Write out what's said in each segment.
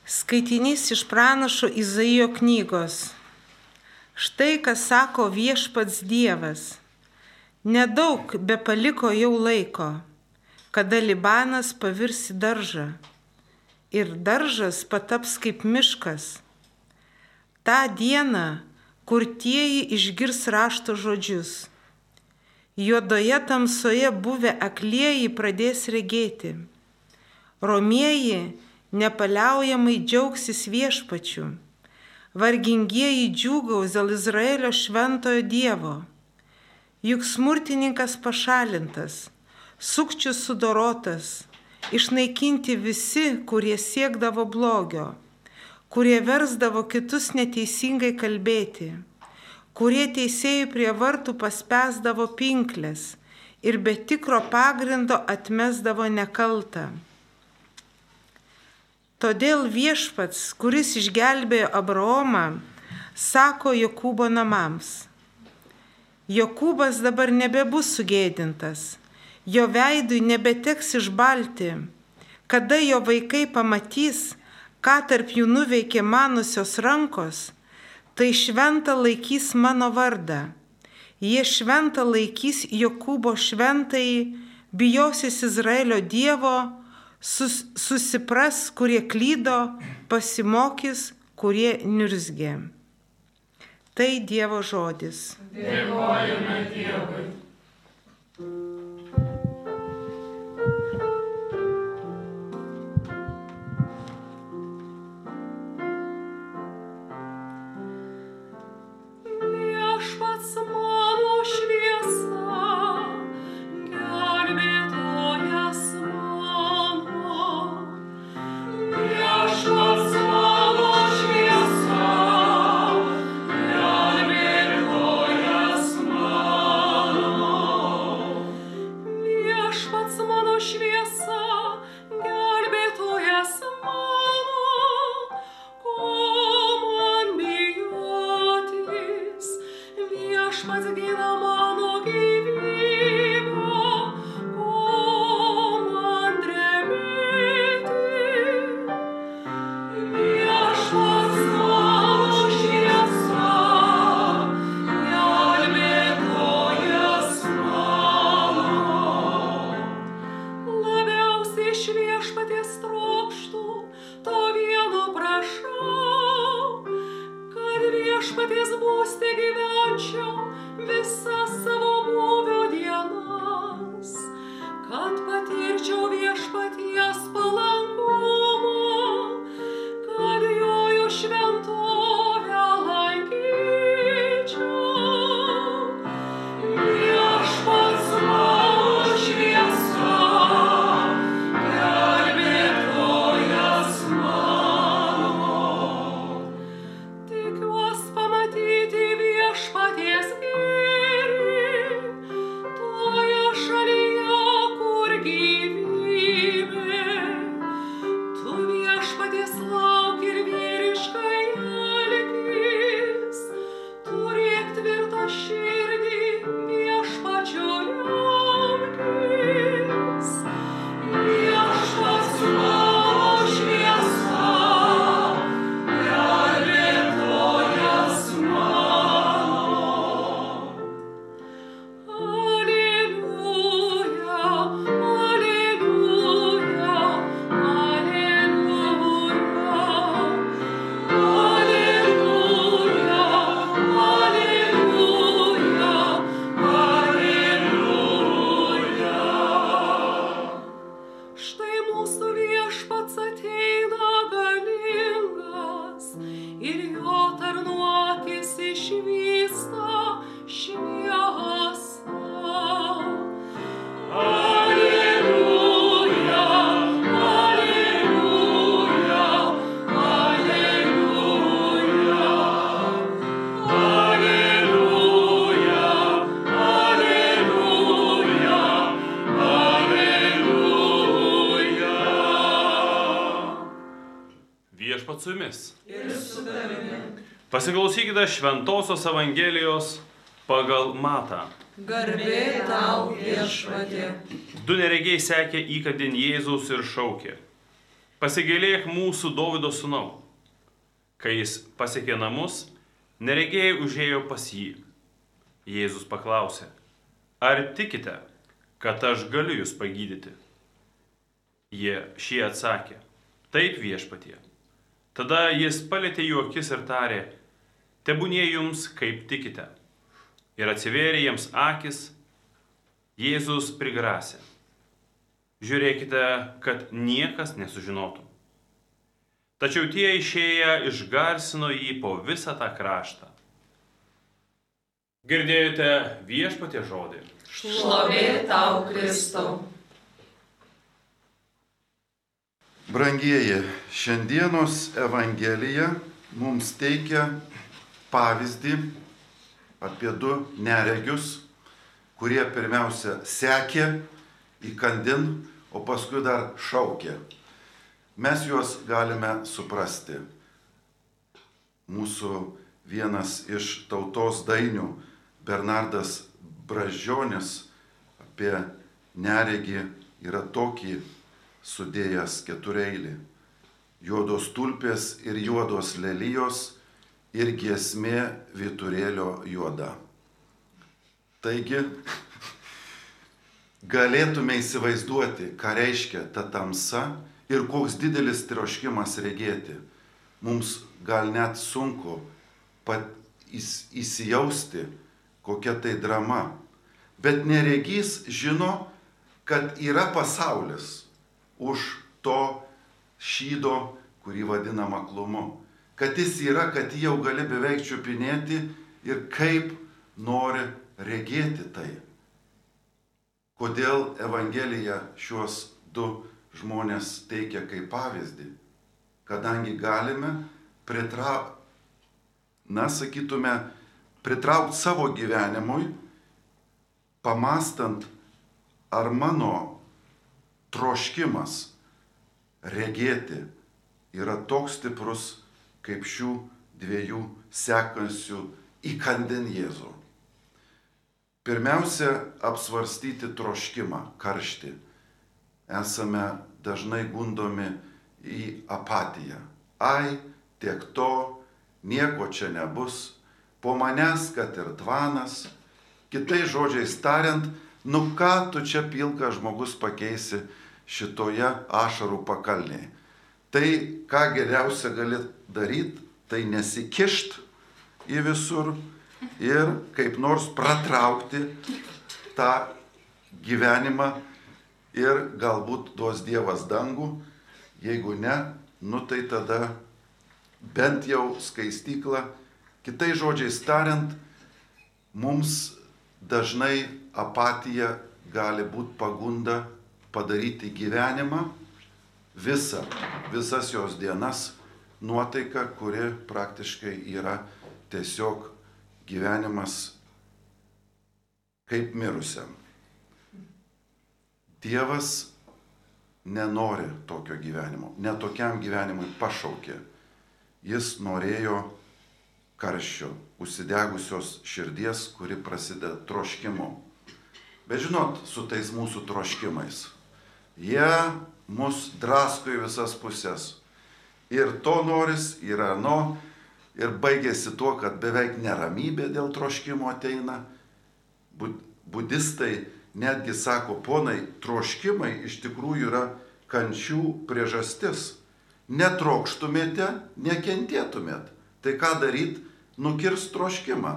Skaitinys iš pranašo Izaijo knygos. Štai kas sako viešpats Dievas. Nedaug be paliko jau laiko, kada Libanas pavirs į daržą ir daržas pataps kaip miškas. Ta diena, kurtieji išgirs rašto žodžius. Juodoje tamsoje buvę aklieji pradės regėti. Romieji nepaliaujamai džiaugsis viešpačiu. Vargingieji džiūgaus dėl Izraelio šventojo Dievo. Juk smurtininkas pašalintas, sukčius sudorotas, išnaikinti visi, kurie siekdavo blogio, kurie versdavo kitus neteisingai kalbėti, kurie teisėjų prie vartų paspęsdavo pinklės ir be tikro pagrindo atmesdavo nekaltą. Todėl viešpats, kuris išgelbėjo Abraomą, sako Jokūbo namams. Jokūbas dabar nebebus sugėdintas, jo veidui nebeteks išbalti. Kada jo vaikai pamatys, ką tarp jų nuveikė manusios rankos, tai šventą laikys mano vardą. Jie šventą laikys Jokūbo šventąjį, bijosis Izraelio Dievo, susipras, kurie klydo, pasimokys, kurie niurzgė. Tai Dievo žodis. Dėkojame Dievui. Viešpats su jumis. Ir su tavimi. Pasiklausykite Šventosios Evangelijos pagal Matą. Garbė tau, Viešpatie. Du neregiai sekė įkandin Jėzaus ir šaukė. pasigailėk mūsų Dovydo sūnau. Kai jis pasiekė namus, neregėjai užėjo pas jį. Jėzus paklausė, ar tikite, kad aš galiu jūs pagydyti? Šie atsakė, taip viešpatie. Tada jis palietė jų akis ir tarė, tebūnie jums kaip tikite. Ir atsivėrė jiems akis, Jėzus prigrasė. Žiūrėkite, kad niekas nesužinotų. Tačiau tie išėję išgarsino jį po visą tą kraštą. Girdėjote viešpaties žodį. Šlovė tau, Kristau. Brangieji, šiandienos Evangelija mums teikia pavyzdį apie du neregius, kurie pirmiausia sekė įkandin, o paskui dar šaukė. Mes juos galime suprasti. Mūsų vienas iš tautos dainių, Bernardas Brazdžionis, apie neregį yra tokį sudėjęs ketureilį. Juodos tulpės ir juodos lelijos ir giesmė vyturėlio juoda. Taigi, galėtume įsivaizduoti, ką reiškia ta tamsa ir koks didelis troškimas regėti. Mums gal net sunku įsijausti, kokia tai drama. Bet neregys žino, kad yra pasaulis už to šydo, kurį vadinama aklumu. Kad jis yra, kad jį jau gali beveik čiupinėti ir kaip nori regėti tai. Kodėl Evangelija šiuos du žmonės teikia kaip pavyzdį? Kadangi galime pritraukti savo gyvenimui, pamastant, ar mano troškimas regėti yra toks stiprus, kaip šių dviejų sekančių įkandin Jėzų. Pirmiausia, apsvarstyti troškimą, karštį. Esame dažnai gundomi į apatiją. Ai, tiek to, nieko čia nebus, po manęs, kad ir tvanas. Kitais žodžiais tariant, nu ką tu čia pilkas žmogus pakeisi šitoje ašarų pakalnėje. Tai, ką geriausia gali daryti, tai nesikišt į visur ir kaip nors pratraukti tą gyvenimą ir galbūt duos Dievas dangų, jeigu ne, nu tai tada bent jau skaistyklą. Kitais žodžiais tariant, mums dažnai apatija gali būti pagunda padaryti gyvenimą, visas jos dienas, nuotaika, kuri praktiškai yra tiesiog gyvenimas kaip mirusiam. Dievas nenori tokio gyvenimo, netokiam gyvenimui pašaukė. Jis norėjo karščio, užsidegusios širdies, kuri prasideda troškimu. Bet žinot, su tais mūsų troškimais, jie mus drasko į visas pusės. Ir to noris, ir ano, ir baigėsi tuo, kad beveik neramybė dėl troškimo ateina. Budistai netgi sako, ponai, troškimai iš tikrųjų yra kančių priežastis. Netrokštumėte, nekentėtumėt. Tai ką daryti? Nukirst troškimą.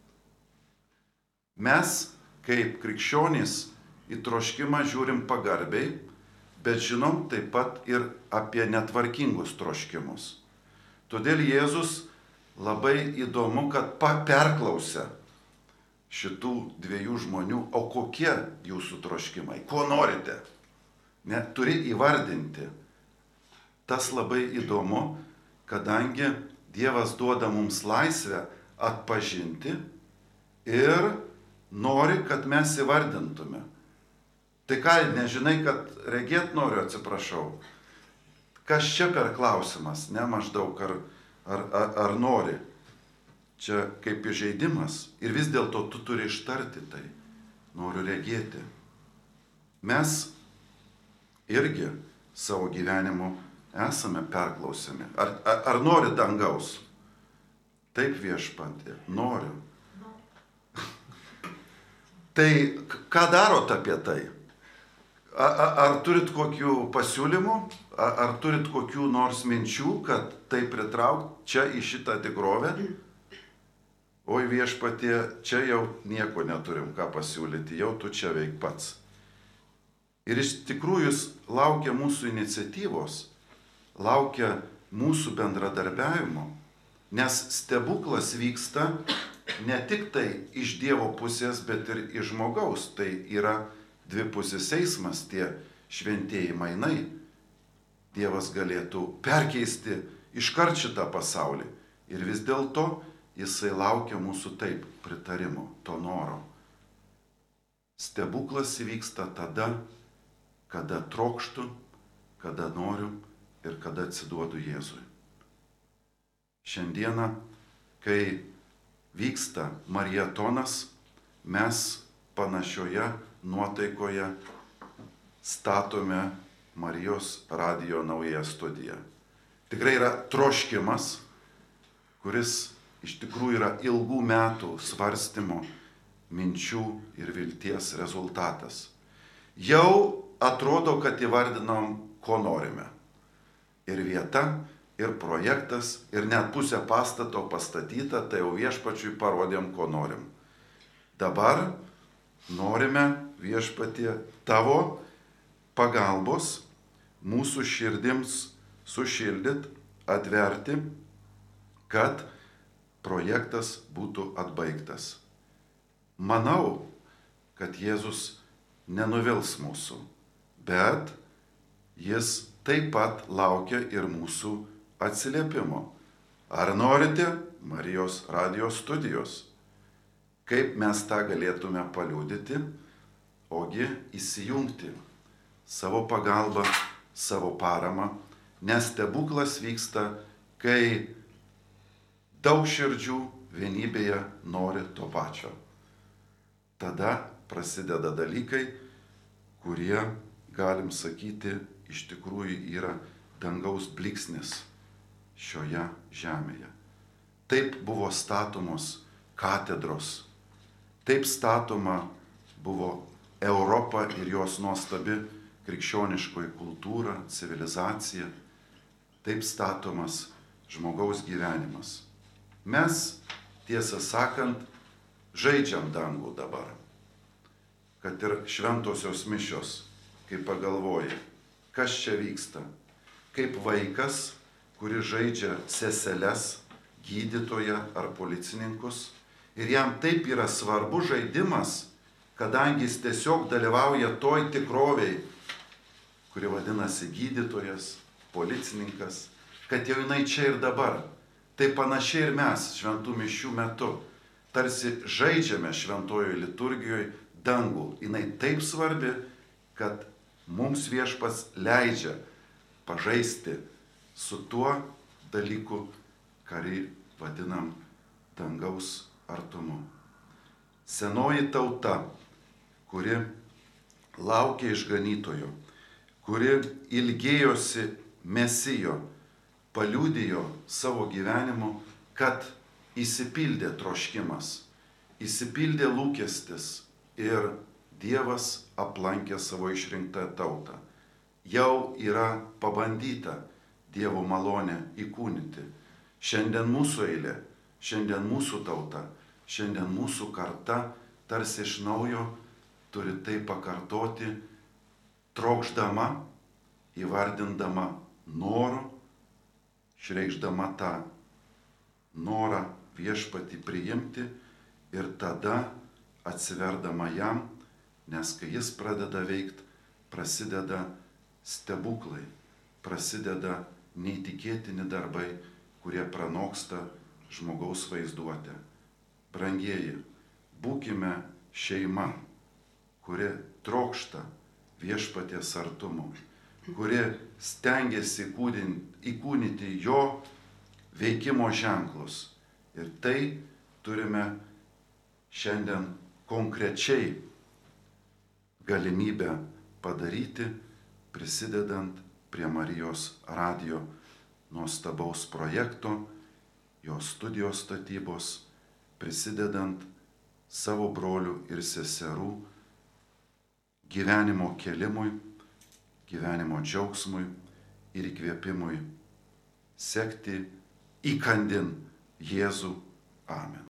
Mes, kaip krikščionys, į troškimą žiūrim pagarbiai, bet žinom taip pat ir apie netvarkingus troškimus. Todėl Jėzus labai įdomu, kad perklausė šitų dviejų žmonių, o kokie jūsų troškimai, ko norite, net turi įvardinti. Tas labai įdomu, kadangi Dievas duoda mums laisvę atpažinti ir nori, kad mes įvardintume. Tai ką, nežinai, kad regėt noriu, atsiprašau. Kas čia per klausimas, ne maždaug, ar nori. Čia kaip įžeidimas. Ir vis dėlto tu turi ištarti tai. Noriu regėti. Mes irgi savo gyvenimu esame perklausiami. Ar nori dangaus? Taip, Viešpatie, noriu. Tai ką darot apie tai? Ar turit kokių pasiūlymų? Ar turit kokių nors minčių, kad tai pritraukti čia į šitą tikrovę? Oi, Viešpatie, čia jau nieko neturim ką pasiūlyti, jau tu čia veik pats. Ir iš tikrųjų jis laukia mūsų iniciatyvos, laukia mūsų bendradarbiavimo, nes stebuklas vyksta ne tik tai iš Dievo pusės, bet ir iš žmogaus. Tai yra dvipusis eismas, tie šventieji mainai. Dievas galėtų perkeisti iškart šitą pasaulį. Ir vis dėlto jisai laukia mūsų taip pritarimo, to noro. Stebuklas įvyksta tada, kada trokštu, kada noriu ir kada atsiduodu Jėzui. Šiandieną, kai vyksta marietonas, mes panašioje nuotaikoje statome Marijos radijo naują studiją. Tikrai yra troškimas, kuris iš tikrųjų yra ilgų metų svarstymo, minčių ir vilties rezultatas. Jau atrodo, kad įvardinom, ko norime. Ir vieta, ir projektas, ir net pusė pastato pastatyta, tai jau Viešpačiui parodėm, ko norim. Dabar norime, Viešpatie, tavo pagalbos mūsų širdims sušildyt, atverti, kad projektas būtų atbaigtas. Manau, kad Jėzus nenuvils mūsų, bet jis taip pat laukia ir mūsų atsiliepimo. Ar norite Marijos radijo studijos? Kaip mes tą galėtume paliudyti, ogi įsijungti savo pagalbą, savo paramą, nes stebuklas vyksta, kai daug širdžių vienybėje nori to pačio. Tada prasideda dalykai, kurie, galim sakyti, iš tikrųjų yra dangaus blyksnis šioje žemėje. Taip buvo statomos katedros, taip statoma buvo Europa ir jos nuostabi krikščioniškoji kultūra, civilizacija, taip statomas žmogaus gyvenimas. Mes, tiesą sakant, žaidžiam dangų dabar. Kad ir šventosios mišios, kai pagalvoji, kas čia vyksta. Kaip vaikas, kuris žaidžia seseles, gydytoją ar policininkus. Ir jam taip yra svarbu žaidimas, kadangi jis tiesiog dalyvauja toj tikroviai, kuri vadinasi gydytojas, policininkas, kad jau jinai čia ir dabar. Tai panašiai ir mes šventų mišių metu. Tarsi žaidžiame šventojoje liturgijoje dangų. Jinai taip svarbi, kad mums Viešpats leidžia pažaisti su tuo dalyku, kurį vadinam dangaus artumu. Senoji tauta, kuri laukia išganytojo, kuri ilgėjosi Mesijo, paliudijo savo gyvenimu, kad įsipildė troškimas, įsipildė lūkestis ir Dievas aplankė savo išrinktą tautą. Jau yra pabandyta Dievo malonę įkūnyti. Šiandien mūsų eilė, šiandien mūsų tauta, šiandien mūsų karta tarsi iš naujo turi tai pakartoti, trokšdama, įvardindama norų, išreikšdama tą norą Viešpatį priimti ir tada atsiverdama jam, nes kai jis pradeda veikti, prasideda stebuklai, prasideda neįtikėtini darbai, kurie pranoksta žmogaus vaizduotę. Brangieji, būkime šeima, kuri trokšta Viešpaties artumo, kuri stengiasi įkūnyti jo veikimo ženklus. Ir tai turime šiandien konkrečiai galimybę padaryti, prisidedant prie Marijos radijo nuostabaus projekto, jos studijos statybos, prisidedant savo brolių ir seserų gyvenimo kelimui, gyvenimo džiaugsmui ir įkvėpimui sekti įkandin Jėzų. Amen.